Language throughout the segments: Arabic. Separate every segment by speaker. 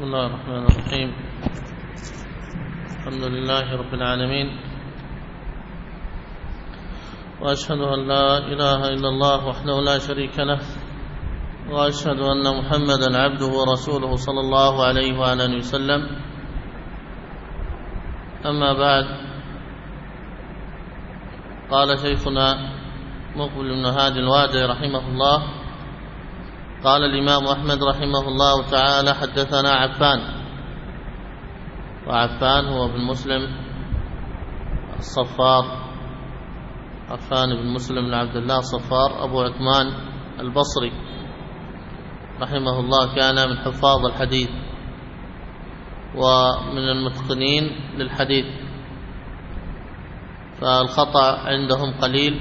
Speaker 1: بسم الله الرحمن الرحيم. الحمد لله رب العالمين، وأشهد أن لا إله إلا الله وحده لا شريك له، وأشهد أن محمدا عبده ورسوله صلى الله عليه وآله وسلم. أما بعد، قال شيخنا مقبل بن هادي الوادعي رحمه الله: قال الإمام أحمد رحمه الله تعالى: حدثنا عفان. وعفان هو بن مسلم الصفار، عفان بن مسلم بن عبد الله الصفار أبو عثمان البصري رحمه الله، كان من حفاظ الحديث ومن المتقنين للحديث، فالخطأ عندهم قليل،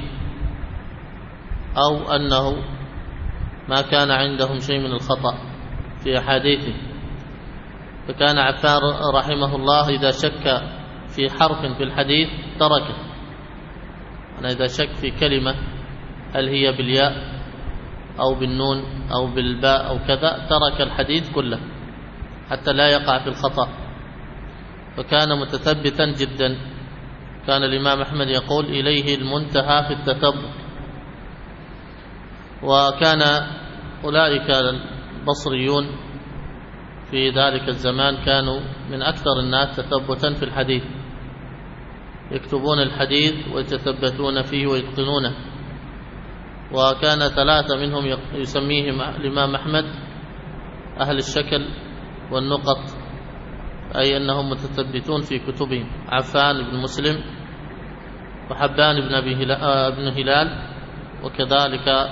Speaker 1: أو أنه ما كان عندهم شيء من الخطأ في أحاديثه. فكان عفان رحمه الله إذا شك في حرف في الحديث تركه، أنا إذا شك في كلمة هل هي بالياء أو بالنون أو بالباء أو كذا، ترك الحديث كله حتى لا يقع في الخطأ، فكان متثبتا جدا. كان الإمام أحمد يقول: إليه المنتهى في التثبت. وكان أولئك البصريون في ذلك الزمان كانوا من أكثر الناس تثبتا في الحديث، يكتبون الحديث ويتثبتون فيه ويتقنونه. وكان ثلاثة منهم يسميهم الإمام أحمد أهل الشكل والنقط، أي أنهم متثبتون في كتبهم: عفان بن مسلم، وحبان بن هلال، وكذلك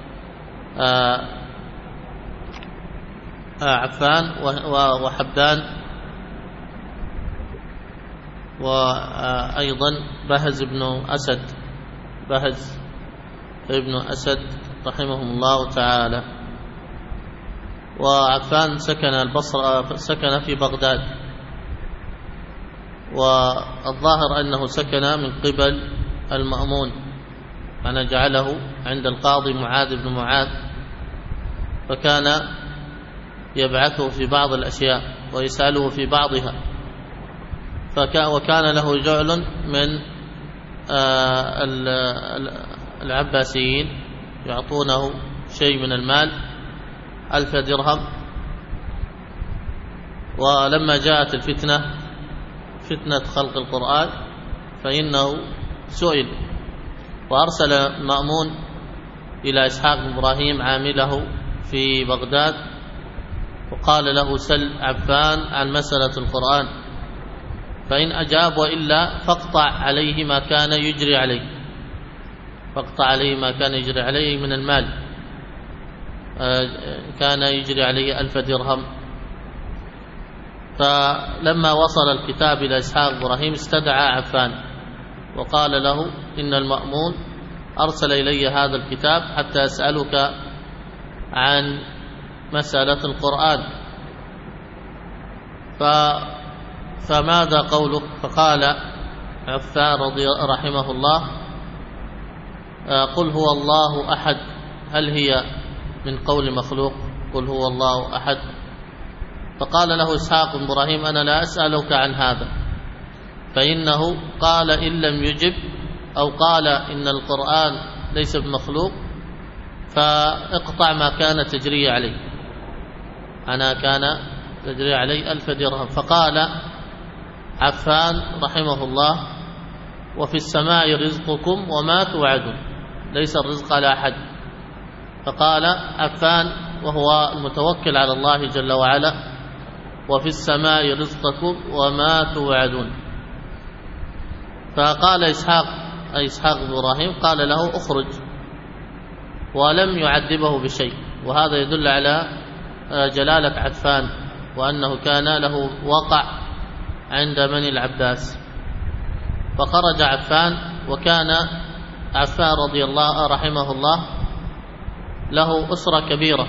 Speaker 1: عفان وحبان، وأيضا بهز بن أسد رحمهم الله تعالى. وعفان سكن في بغداد، والظاهر أنه سكن من قبل المأمون، أنا جعله عند القاضي معاذ بن معاذ، فكان يبعثه في بعض الأشياء ويسأله في بعضها، وكان له جعل من العباسيين يعطونه شيء من المال 1000 درهم. ولما جاءت فتنة خلق القرآن، فإنه سئل وأرسل مأمون إلى إسحاق بن إبراهيم عامله في بغداد، وقال له: سل عفان عن مسألة القرآن، فإن أجاب، وإلا فاقطع عليه ما كان يجري عليه من المال. كان يجري عليه 1000 درهم. فلما وصل الكتاب إلى إسحاق بن إبراهيم استدعى عفان وقال له: إن المأمون أرسل إلي هذا الكتاب حتى أسألك عن مسألة القرآن، فماذا قولك؟ فقال عفان رحمه الله: قل هو الله أحد. هل هي من قول مخلوق؟ قل هو الله أحد. فقال له إسحاق بن إبراهيم: أنا لا أسألك عن هذا، فإنه قال إن لم يجب، أو قال إن القرآن ليس بمخلوق، فاقطع ما كان تجري عليه. أنا كان تجري علي 1000 درهم. فقال عفان رحمه الله: وفي السماء رزقكم وما توعدون، ليس الرزق على أحد. فقال عفان وهو المتوكل على الله جل وعلا: وفي السماء رزقكم وما توعدون. فقال إسحاق بن إبراهيم قال له: اخرج، ولم يعذبه بشيء. وهذا يدل على جلالة عفان، وأنه كان له وقع عند بني العباس. فخرج عفان، وكان عفان رحمه الله له أسرة كبيرة،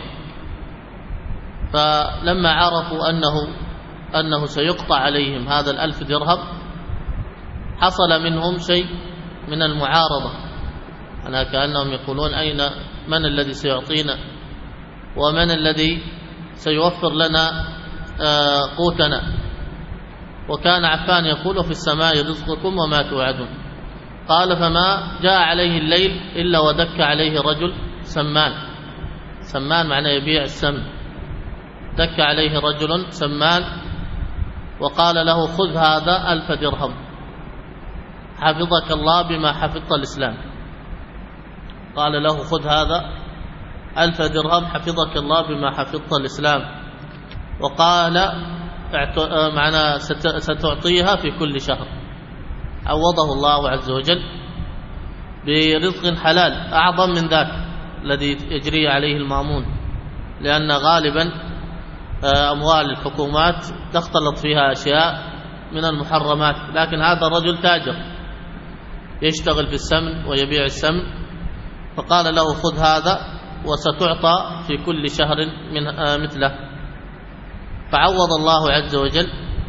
Speaker 1: فلما عرفوا أنه سيقطع عليهم هذا 1000 درهم، حصل منهم شيء من المعارضة، أنا كأنهم يقولون: من الذي سيعطينا، ومن الذي سيوفر لنا قوتنا. وكان عفان يقول في السماء رزقكم وما توعدون. قال فما جاء عليه الليل إلا ودك عليه رجل سمان. سمان معناه يبيع السمن. دك عليه رجل سمان وقال له خذ هذا 1000 درهم حفظك الله بما حفظت الإسلام. قال له خذ هذا 1000 درهم حفظك الله بما حفظت الإسلام. وقال معناه ستعطيها في كل شهر. عوضه الله عز وجل برزق حلال أعظم من ذاك الذي يجري عليه المامون، لأن غالبا أموال الحكومات تختلط فيها أشياء من المحرمات، لكن هذا الرجل تاجر يشتغل في السمن ويبيع السمن، فقال له خذ هذا وستعطى في كل شهر من مثله. فعوض الله عز وجل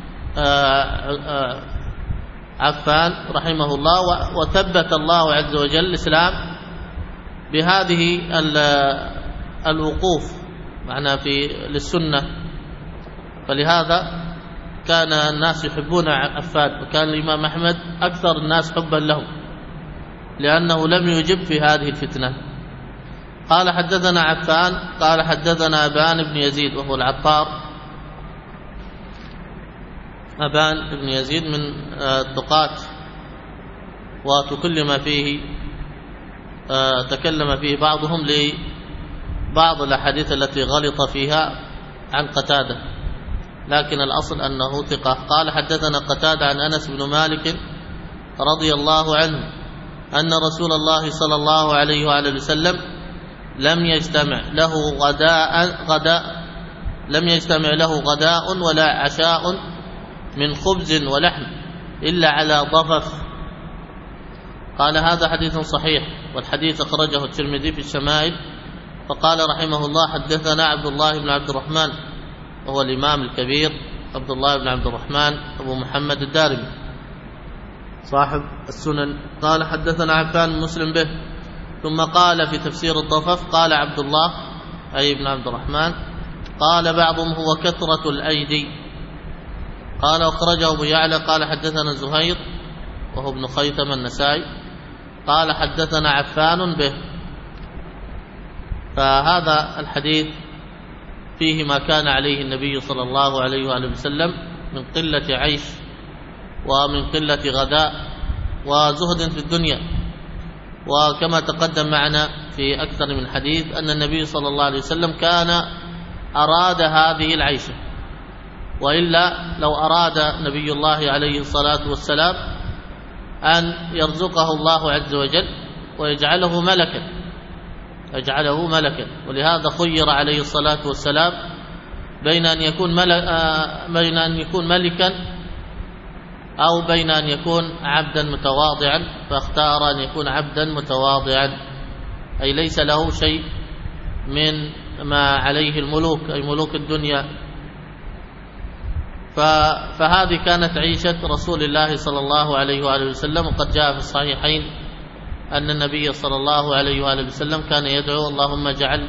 Speaker 1: عفان رحمه الله، وثبت الله عز وجل الإسلام بهذه الوقوف معنا في للسنة. فلهذا كان الناس يحبون عفان، وكان الإمام أحمد أكثر الناس حبا له لأنه لم يجب في هذه الفتنة. قال حدثنا عفان قال حدثنا أبان بن يزيد وهو العطار. أبان بن يزيد من الثقات، وتكلم فيه تكلم فيه بعضهم لبعض الأحاديث التي غلط فيها عن قتادة، لكن الأصل أنه ثقة. قال حدثنا قتادة عن أنس بن مالك رضي الله عنه أن رسول الله صلى الله عليه وآله وسلم لم يجتمع له غداء ولا عشاء من خبز ولحم إلا على ضفف. قال هذا حديث صحيح، والحديث أخرجه الترمذي في الشمائل. فقال رحمه الله حدثنا عبد الله بن عبد الرحمن وهو الإمام الكبير عبد الله بن عبد الرحمن أبو محمد الدارمي صاحب السنن. قال حدثنا عفان مسلم به. ثم قال في تفسير الضفف قال عبد الله أي بن عبد الرحمن. قال بعضهم هو كثرة الأيدي. قال أخرجه أبو يعلى قال حدثنا زهير وهو ابن خيثم النسائي قال حدثنا عفان به. فهذا الحديث فيه ما كان عليه النبي صلى الله عليه وآله وسلم من قلة عيش ومن قلة غداء وزهد في الدنيا. وكما تقدم معنا في أكثر من حديث أن النبي صلى الله عليه وسلم كان أراد هذه العيشة، وإلا لو أراد نبي الله عليه الصلاة والسلام أن يرزقه الله عز وجل ويجعله ملكا، ولهذا خير عليه الصلاة والسلام بين أن يكون ملكا أو بين أن يكون عبدا متواضعا، فاختار أن يكون عبدا متواضعا، أي ليس له شيء من ما عليه الملوك أي ملوك الدنيا. فهذه كانت عيشة رسول الله صلى الله عليه وآله وسلم. وقد جاء في الصحيحين أن النبي صلى الله عليه وآله وسلم كان يدعو اللهم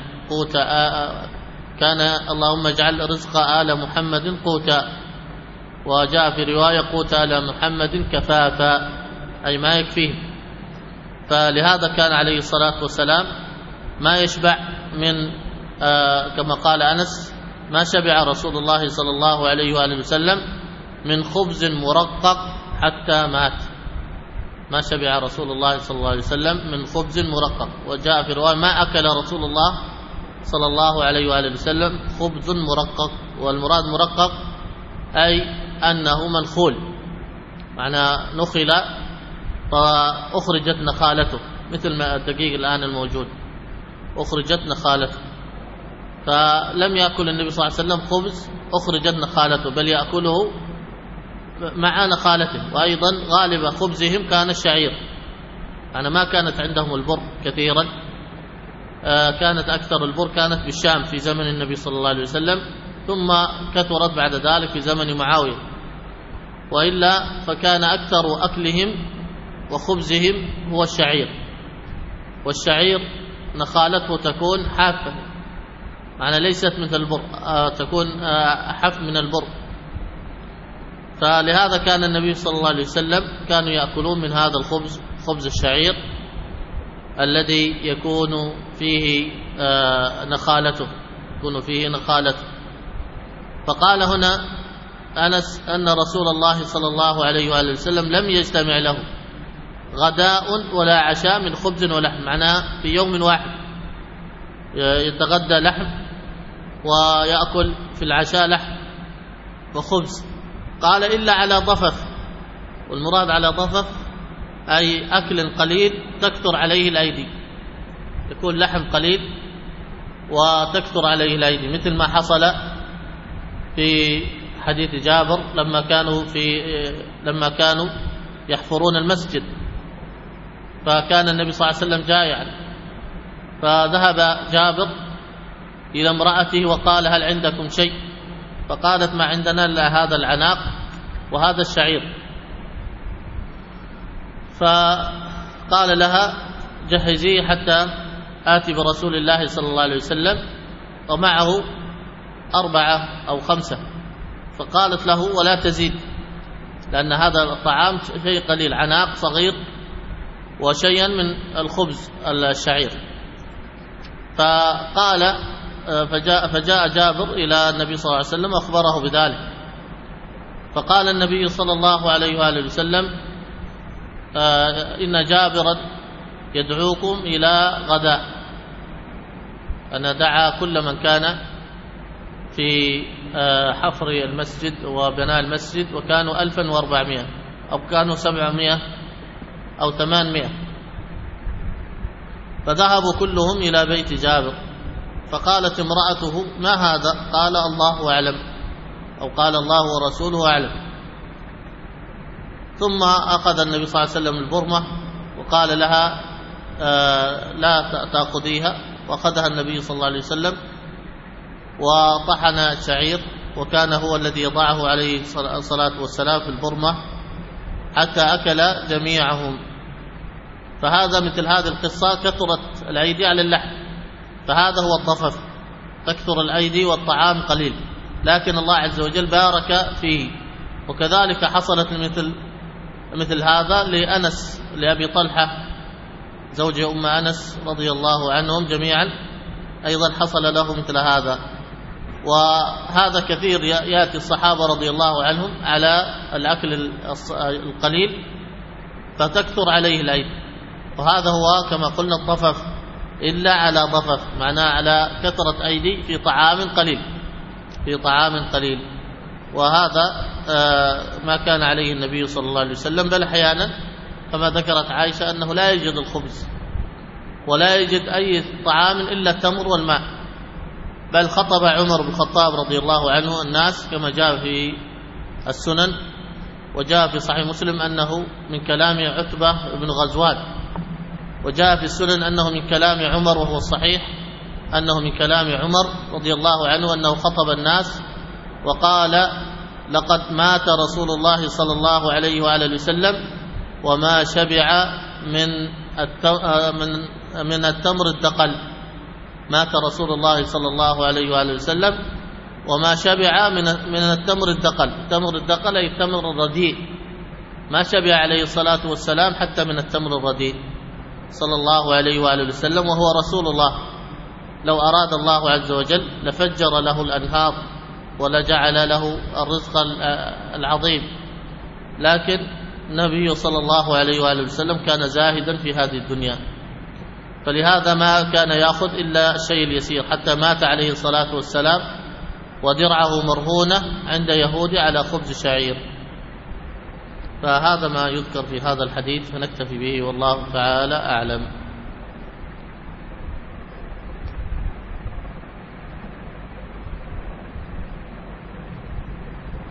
Speaker 1: اجعل رزق آل محمد قوتا، وجاء في رواية قوت آل محمد كفافا أي ما يكفيه. فلهذا كان عليه الصلاة والسلام ما يشبع من كما قال أنس ما شبع رسول الله صلى الله عليه وآله وسلم من خبز مرقق حتى مات. ما شبع رسول الله صلى الله عليه وسلم من خبز مرقق. وجاء في رواية ما أكل رسول الله صلى الله عليه وآله وسلم خبز مرقق، والمراد مرقق أي أنه منخول، معنى نخل فأخرجت نخالته، مثل ما الدقيق الآن الموجود أخرجت نخالته. فلم يأكل النبي صلى الله عليه وسلم خبز أخرجت نخالته، بل يأكله مع نخالته. وأيضا غالب خبزهم كان الشعير، يعني ما كانت عندهم البر كثيرا، كانت أكثر البر كانت بالشام في زمن النبي صلى الله عليه وسلم، ثم كثرت بعد ذلك في زمن معاوية. وإلا فكان أكثر أكلهم وخبزهم هو الشعير، والشعير نخالته تكون حافة معنى ليست مثل البر، تكون أحف من البر. فلهذا كان النبي صلى الله عليه وسلم كانوا يأكلون من هذا الخبز، خبز الشعير الذي يكون فيه نخالته، فقال هنا أنس أن رسول الله صلى الله عليه وآله وسلم لم يجتمع له غداء ولا عشاء من خبز ولحم، معناه في يوم واحد يتغدى لحم ويأكل في العشاء لحم وخبز. قال إلا على ضفف، والمراد على ضفف أي أكل قليل تكثر عليه الأيدي، يكون لحم قليل وتكثر عليه الأيدي، مثل ما حصل في حديث جابر لما كانوا يحفرون المسجد، فكان النبي صلى الله عليه وسلم جائعا، فذهب جابر إلى امرأته وقال هل عندكم شيء؟ فقالت ما عندنا إلا هذا العناق وهذا الشعير. فقال لها جهزيه حتى آتي برسول الله صلى الله عليه وسلم ومعه 4 أو 5. فقالت له ولا تزيد، لأن هذا الطعام شيء قليل، عناق صغير وشيئا من الخبز الشعير. فجاء جابر إلى النبي صلى الله عليه وسلم وأخبره بذلك، فقال النبي صلى الله عليه وآله وسلم إن جابرا يدعوكم إلى غداء. أنا دعا كل من كان في حفر المسجد وبناء المسجد، وكانوا 1400 أو كانوا 700 أو 800، فذهبوا كلهم إلى بيت جابر. فقالت امرأته ما هذا؟ قال الله أعلم، أو قال الله ورسوله أعلم. ثم أخذ النبي صلى الله عليه وسلم البرمة وقال لها لا تأخذيها، وأخذها النبي صلى الله عليه وسلم وطحن الشعير، وكان هو الذي يضعه عليه الصلاة والسلام في البرمة حتى أكل جميعهم. فهذا مثل هذه القصة كثرت الأيدي على اللحم، فهذا هو الضفف، تكثر الأيدي والطعام قليل، لكن الله عز وجل بارك فيه. وكذلك حصلت مثل هذا لأبي طلحة زوج أم أنس رضي الله عنهم جميعا، أيضا حصل له مثل هذا. وهذا كثير يأتي الصحابة رضي الله عنهم على الأكل القليل فتكثر عليه الأيدي، وهذا هو كما قلنا الضفف، إلا على ضفف، معناه على كثرة أيدي في طعام قليل. وهذا ما كان عليه النبي صلى الله عليه وسلم، بل أحيانا كما ذكرت عائشة أنه لا يجد الخبز ولا يجد أي طعام إلا التمر والماء، بل خطب عمر بن الخطاب رضي الله عنه الناس كما جاء في السنن، وجاء في صحيح مسلم أنه من كلام عتبة بن غزوان، وجاء في السنن أنه من كلام عمر، وهو الصحيح أنه من كلام عمر رضي الله عنه أنه خطب الناس وقال لقد مات رسول الله صلى الله عليه وآله وسلم وما شبع من التمر الدقل. مات رسول الله صلى الله عليه وآله وسلم وما شبع من التمر الدقل. التمر الدقل أي التمر الرديء، ما شبع عليه الصلاة والسلام حتى من التمر الرديء صلى الله عليه وآله وسلم، وهو رسول الله. لو أراد الله عز وجل لفجر له الأنهار ولجعل له الرزق العظيم، لكن النبي صلى الله عليه وآله وسلم كان زاهدا في هذه الدنيا، فلهذا ما كان يأخذ إلا الشيء اليسير، حتى مات عليه الصلاة والسلام ودرعه مرهونة عند يهود على خبز شعير. فهذا ما يذكر في هذا الحديث، فنكتفي به والله تعالى أعلم.